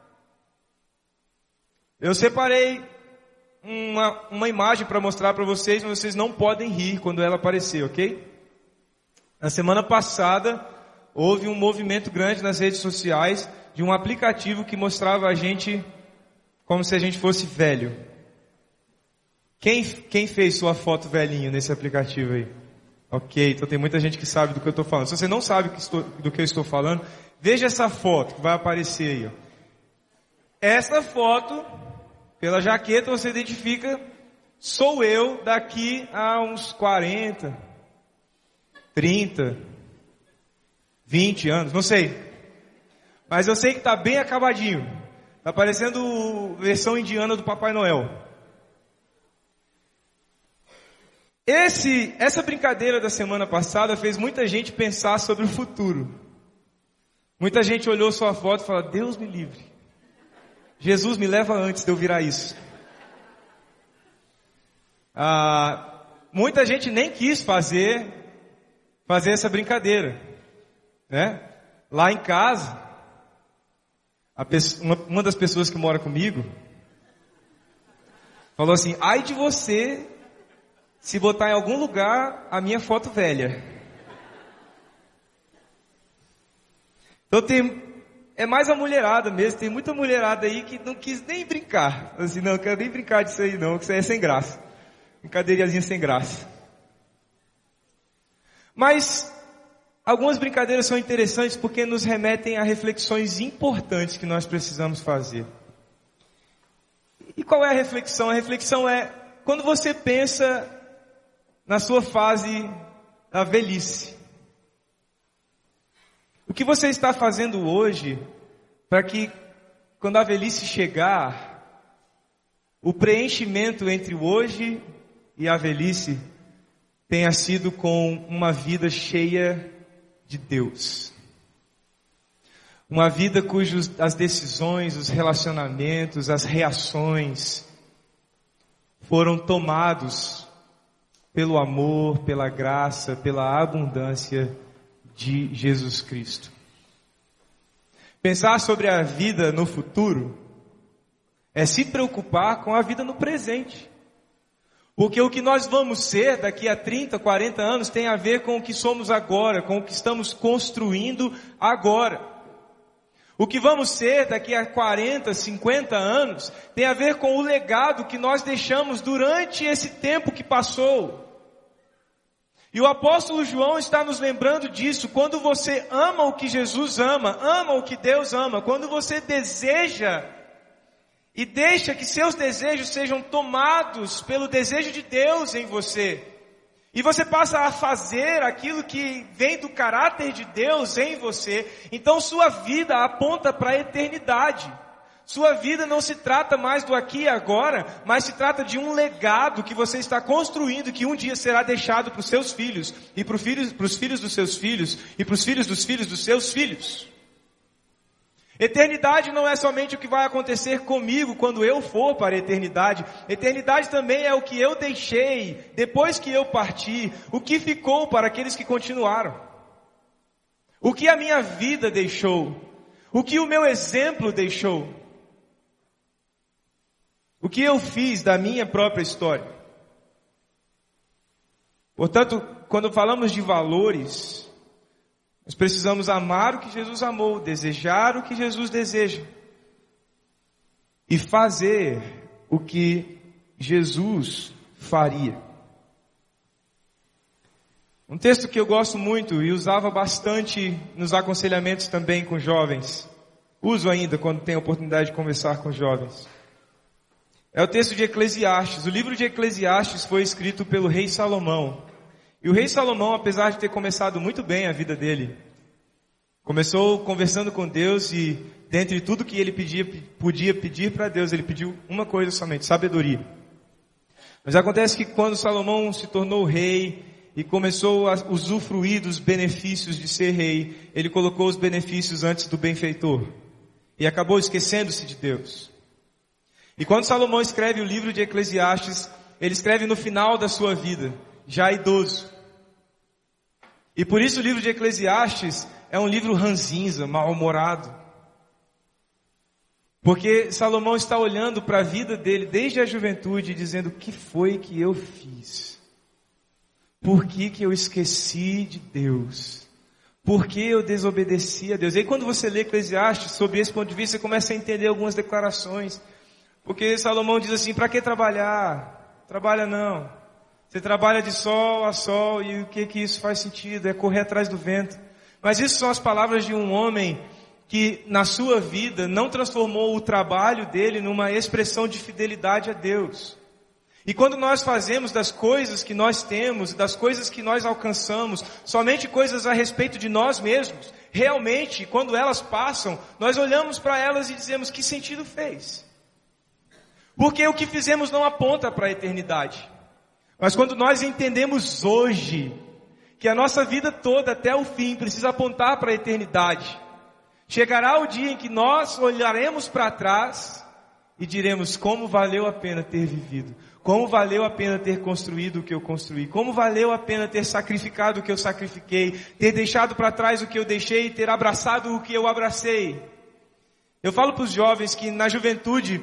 Eu separei uma imagem para mostrar para vocês, mas vocês não podem rir quando ela aparecer, ok? Na semana passada, houve um movimento grande nas redes sociais de um aplicativo que mostrava a gente como se a gente fosse velho. Quem fez sua foto velhinho nesse aplicativo aí? Ok, então tem muita gente que sabe do que eu estou falando. Se você não sabe do que eu estou falando, veja essa foto que vai aparecer aí. Ó. Essa foto, pela jaqueta, você identifica, sou eu daqui a uns 40, 30, 20 anos, não sei. Mas eu sei que está bem acabadinho. Está parecendo versão indiana do Papai Noel. Essa brincadeira da semana passada fez muita gente pensar sobre o futuro. Muita gente olhou sua foto e falou, Deus me livre. Jesus me leva antes de eu virar isso. Muita gente nem quis fazer essa brincadeira. Né? Lá em casa, uma das pessoas que mora comigo falou assim, ai de você se botar em algum lugar a minha foto velha. Então é mais a mulherada mesmo, tem muita mulherada aí que não quis nem brincar. Assim, não quero nem brincar disso aí não, que isso aí é sem graça. Brincadeirazinha sem graça. Mas algumas brincadeiras são interessantes porque nos remetem a reflexões importantes que nós precisamos fazer. E qual é a reflexão? A reflexão é quando você pensa na sua fase da velhice. O que você está fazendo hoje para que quando a velhice chegar, o preenchimento entre o hoje e a velhice tenha sido com uma vida cheia de Deus. Uma vida as decisões, os relacionamentos, as reações foram tomados pelo amor, pela graça, pela abundância de Jesus Cristo. Pensar sobre a vida no futuro é se preocupar com a vida no presente. Porque o que nós vamos ser daqui a 30, 40 anos tem a ver com o que somos agora, com o que estamos construindo agora. O que vamos ser daqui a 40, 50 anos tem a ver com o legado que nós deixamos durante esse tempo que passou. E o apóstolo João está nos lembrando disso. Quando você ama o que Jesus ama o que Deus ama, quando você deseja e deixa que seus desejos sejam tomados pelo desejo de Deus em você, e você passa a fazer aquilo que vem do caráter de Deus em você, então sua vida aponta para a eternidade. Sua vida não se trata mais do aqui e agora, mas se trata de um legado que você está construindo, que um dia será deixado para os seus filhos, e para os filhos dos seus filhos, e para os filhos dos seus filhos. Eternidade não é somente o que vai acontecer comigo quando eu for para a eternidade. Eternidade também é o que eu deixei depois que eu parti, o que ficou para aqueles que continuaram. O que a minha vida deixou, o que o meu exemplo deixou. O que eu fiz da minha própria história. Portanto, quando falamos de valores, nós precisamos amar o que Jesus amou, desejar o que Jesus deseja. E fazer o que Jesus faria. Um texto que eu gosto muito e usava bastante nos aconselhamentos também com jovens. Uso ainda quando tenho a oportunidade de conversar com jovens. É o texto de Eclesiastes. O livro de Eclesiastes foi escrito pelo rei Salomão. E o rei Salomão, apesar de ter começado muito bem a vida dele, começou conversando com Deus e, dentre tudo que ele podia pedir para Deus, ele pediu uma coisa somente, sabedoria. Mas acontece que quando Salomão se tornou rei e começou a usufruir dos benefícios de ser rei, ele colocou os benefícios antes do benfeitor. E acabou esquecendo-se de Deus. E quando Salomão escreve o livro de Eclesiastes, ele escreve no final da sua vida, já idoso. E por isso o livro de Eclesiastes é um livro ranzinza, mal-humorado. Porque Salomão está olhando para a vida dele desde a juventude e dizendo, o que foi que eu fiz? Por que que eu esqueci de Deus? Por que eu desobedeci a Deus? E aí quando você lê Eclesiastes, sob esse ponto de vista, você começa a entender algumas declarações. Porque Salomão diz assim, para que trabalhar? Trabalha não. Você trabalha de sol a sol e o que isso faz sentido? É correr atrás do vento. Mas isso são as palavras de um homem que na sua vida não transformou o trabalho dele numa expressão de fidelidade a Deus. E quando nós fazemos das coisas que nós temos, das coisas que nós alcançamos, somente coisas a respeito de nós mesmos, realmente, quando elas passam, nós olhamos para elas e dizemos: que sentido fez? Porque o que fizemos não aponta para a eternidade. Mas quando nós entendemos hoje que a nossa vida toda até o fim precisa apontar para a eternidade, chegará o dia em que nós olharemos para trás e diremos: como valeu a pena ter vivido, como valeu a pena ter construído o que eu construí, como valeu a pena ter sacrificado o que eu sacrifiquei, ter deixado para trás o que eu deixei, ter abraçado o que eu abracei. Eu falo para os jovens que na juventude,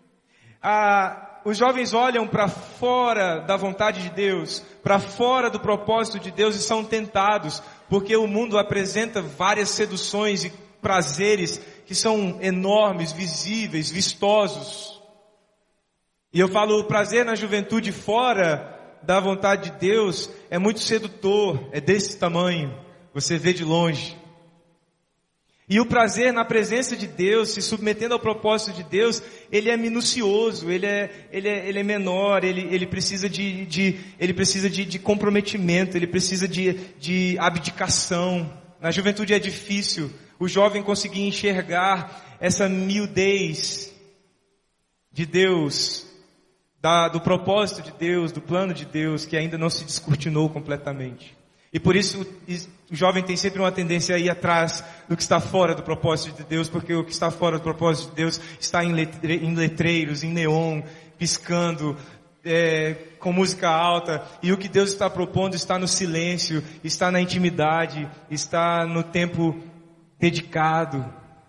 os jovens olham para fora da vontade de Deus, para fora do propósito de Deus e são tentados, porque o mundo apresenta várias seduções e prazeres que são enormes, visíveis, vistosos. E eu falo, o prazer na juventude fora da vontade de Deus é muito sedutor, é desse tamanho, você vê de longe. E o prazer na presença de Deus, se submetendo ao propósito de Deus, ele é minucioso, ele é menor, ele precisa de comprometimento, ele precisa de abdicação. Na juventude é difícil o jovem conseguir enxergar essa miudez de Deus, do propósito de Deus, do plano de Deus, que ainda não se descortinou completamente. E por isso o jovem tem sempre uma tendência a ir atrás do que está fora do propósito de Deus, porque o que está fora do propósito de Deus está em letreiros, em neon, piscando, com música alta, e o que Deus está propondo está no silêncio, está na intimidade, está no tempo dedicado.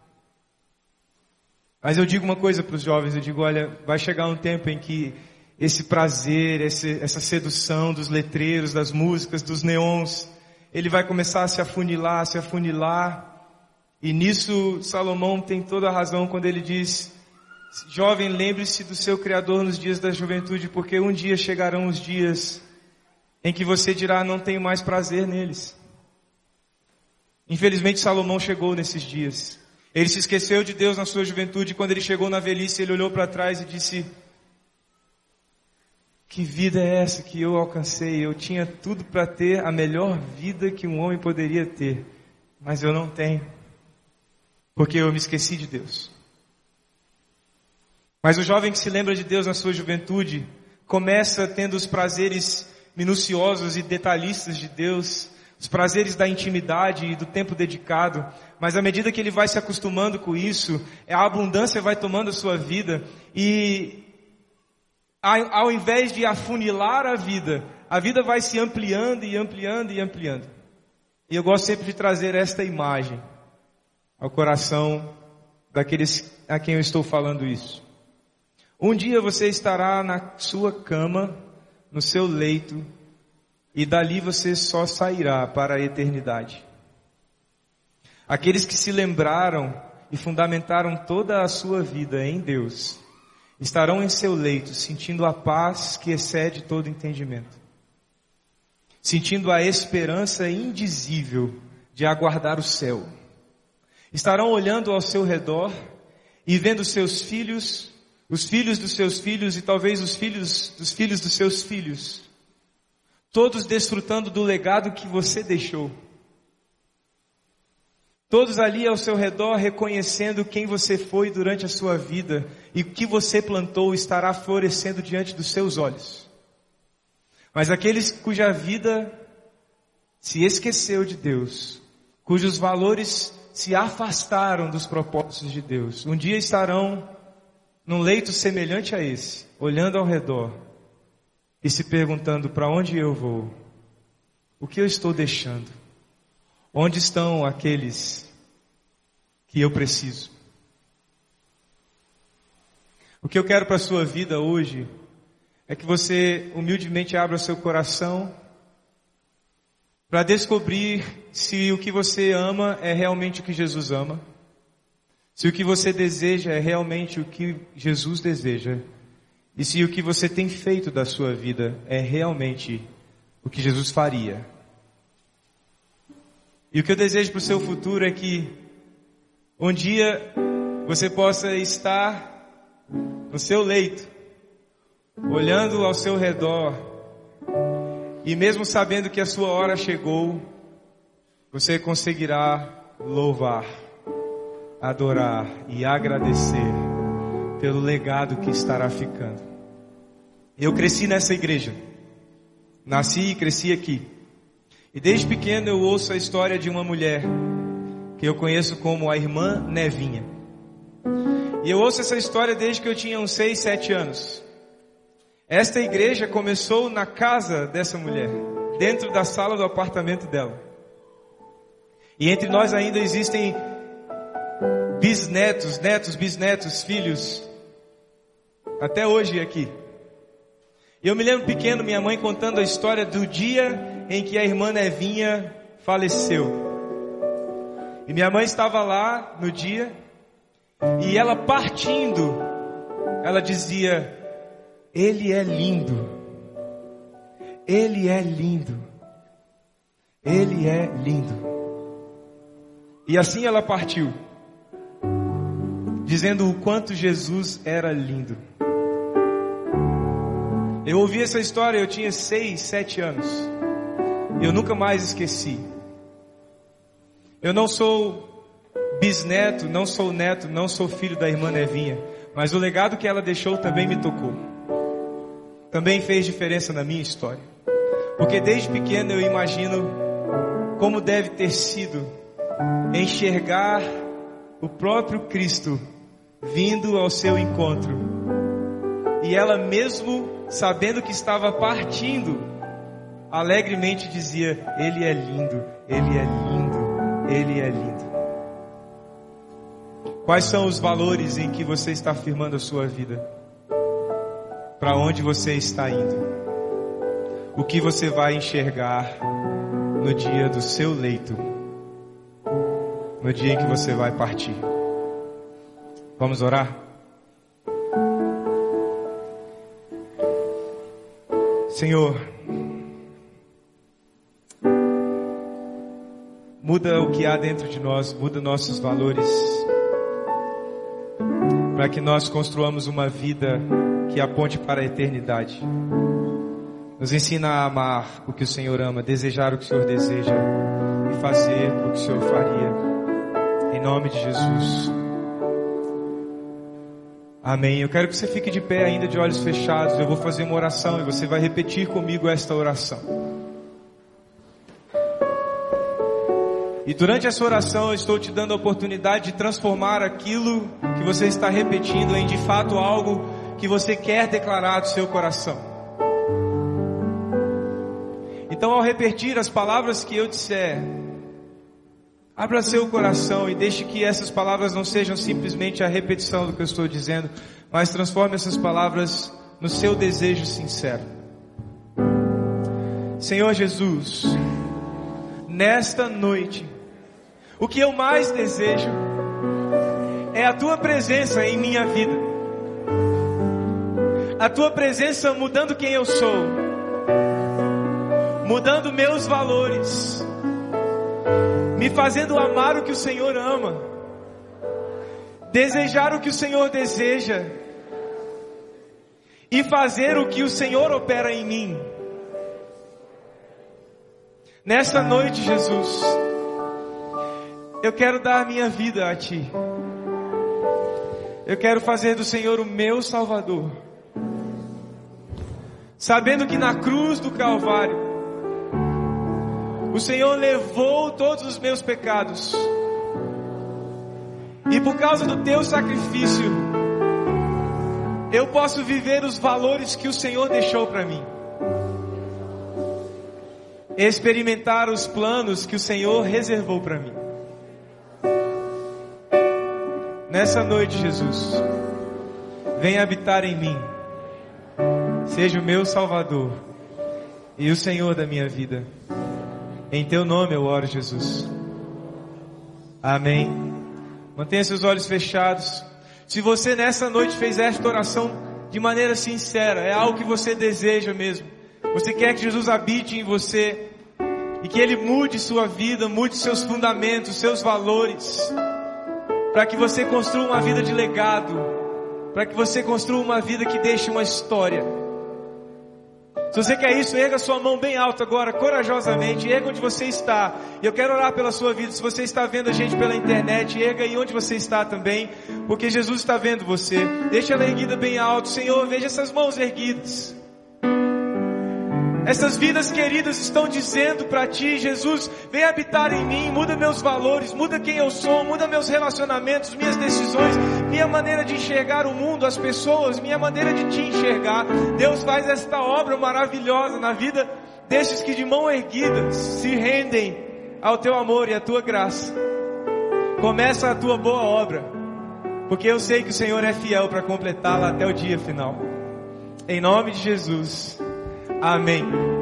Mas eu digo uma coisa para os jovens, eu digo: olha, vai chegar um tempo em que esse prazer, essa sedução dos letreiros, das músicas, dos neons, ele vai começar a se afunilar, e nisso Salomão tem toda a razão quando ele diz: jovem, lembre-se do seu Criador nos dias da juventude, porque um dia chegarão os dias em que você dirá: não tenho mais prazer neles. Infelizmente Salomão chegou nesses dias. Ele se esqueceu de Deus na sua juventude, e quando ele chegou na velhice, ele olhou para trás e disse: que vida é essa que eu alcancei? Eu tinha tudo para ter a melhor vida que um homem poderia ter, mas eu não tenho, porque eu me esqueci de Deus. Mas o jovem que se lembra de Deus na sua juventude, começa tendo os prazeres minuciosos e detalhistas de Deus, os prazeres da intimidade e do tempo dedicado, mas à medida que ele vai se acostumando com isso, a abundância vai tomando a sua vida, e ao invés de afunilar a vida vai se ampliando e ampliando e ampliando. E eu gosto sempre de trazer esta imagem ao coração daqueles a quem eu estou falando isso. Um dia você estará na sua cama, no seu leito, e dali você só sairá para a eternidade. Aqueles que se lembraram e fundamentaram toda a sua vida em Deus, estarão em seu leito, sentindo a paz que excede todo entendimento, sentindo a esperança indizível de aguardar o céu. Estarão olhando ao seu redor e vendo seus filhos, os filhos dos seus filhos e talvez os filhos dos seus filhos, todos desfrutando do legado que você deixou. Todos ali ao seu redor reconhecendo quem você foi durante a sua vida, e o que você plantou estará florescendo diante dos seus olhos. Mas aqueles cuja vida se esqueceu de Deus, cujos valores se afastaram dos propósitos de Deus, um dia estarão num leito semelhante a esse, olhando ao redor e se perguntando: para onde eu vou? O que eu estou deixando? Onde estão aqueles que eu preciso? O que eu quero para a sua vida hoje é que você humildemente abra seu coração para descobrir se o que você ama é realmente o que Jesus ama, se o que você deseja é realmente o que Jesus deseja, E se o que você tem feito da sua vida é realmente o que Jesus faria. E o que eu desejo para o seu futuro é que um dia você possa estar no seu leito, olhando ao seu redor, e mesmo sabendo que a sua hora chegou, você conseguirá louvar, adorar e agradecer pelo legado que estará ficando. Eu cresci nessa igreja, nasci e cresci aqui. E desde pequeno eu ouço a história de uma mulher que eu conheço como a irmã Nevinha. E eu ouço essa história desde que eu tinha uns 6, 7 anos. Esta igreja começou na casa dessa mulher, dentro da sala do apartamento dela. E entre nós ainda existem bisnetos, netos, bisnetos, filhos, até hoje aqui. E eu me lembro pequeno, minha mãe contando a história do dia em que a irmã Nevinha faleceu. E minha mãe estava lá no dia, e ela partindo, ela dizia: ele é lindo, ele é lindo, ele é lindo. E assim ela partiu, dizendo o quanto Jesus era lindo. Eu ouvi essa história, eu tinha 6, 7 anos. E eu nunca mais esqueci. Eu não sou bisneto, não sou neto, não sou filho da irmã Nevinha. Mas o legado que ela deixou também me tocou. Também fez diferença na minha história. Porque desde pequeno eu imagino como deve ter sido enxergar o próprio Cristo vindo ao seu encontro. E ela mesmo sabendo que estava partindo, alegremente dizia: ele é lindo, ele é lindo, ele é lindo. Quais são os valores em que você está firmando a sua vida? Para onde você está indo? O que você vai enxergar no dia do seu leito? No dia em que você vai partir? Vamos orar? Senhor, muda o que há dentro de nós, muda nossos valores, para que nós construamos uma vida que aponte para a eternidade. Nos ensina a amar o que o Senhor ama, desejar o que o Senhor deseja e fazer o que o Senhor faria. Em nome de Jesus. Amém. Eu quero que você fique de pé ainda de olhos fechados. Eu vou fazer uma oração e você vai repetir comigo esta oração. E durante essa oração eu estou te dando a oportunidade de transformar aquilo que você está repetindo em de fato algo que você quer declarar do seu coração. Então, ao repetir as palavras que eu disser, abra seu coração e deixe que essas palavras não sejam simplesmente a repetição do que eu estou dizendo, mas transforme essas palavras no seu desejo sincero. Senhor Jesus, nesta noite, o que eu mais desejo é a Tua presença em minha vida. A Tua presença mudando quem eu sou, mudando meus valores, me fazendo amar o que o Senhor ama, desejar o que o Senhor deseja e fazer o que o Senhor opera em mim. Nessa noite, Jesus, eu quero dar minha vida a Ti. Eu quero fazer do Senhor o meu Salvador, sabendo que na cruz do Calvário o Senhor levou todos os meus pecados. E por causa do Teu sacrifício, eu posso viver os valores que o Senhor deixou para mim. Experimentar os planos que o Senhor reservou para mim. Nessa noite, Jesus, venha habitar em mim. Seja o meu Salvador e o Senhor da minha vida. Em Teu nome eu oro, Jesus. Amém. Mantenha seus olhos fechados. Se você nessa noite fez esta oração de maneira sincera, é algo que você deseja mesmo. Você quer que Jesus habite em você e que Ele mude sua vida, mude seus fundamentos, seus valores, para que você construa uma vida de legado, para que você construa uma vida que deixe uma história. Se você quer isso, erga sua mão bem alta agora, corajosamente, erga onde você está. E eu quero orar pela sua vida. Se você está vendo a gente pela internet, erga aí onde você está também, porque Jesus está vendo você. Deixa ela erguida bem alto. Senhor, veja essas mãos erguidas. Essas vidas queridas estão dizendo para Ti: Jesus, vem habitar em mim, muda meus valores, muda quem eu sou, muda meus relacionamentos, minhas decisões, minha maneira de enxergar o mundo, as pessoas, minha maneira de Te enxergar. Deus, faz esta obra maravilhosa na vida destes que de mão erguida se rendem ao Teu amor e à Tua graça. Começa a Tua boa obra, porque eu sei que o Senhor é fiel para completá-la até o dia final. Em nome de Jesus. Amém.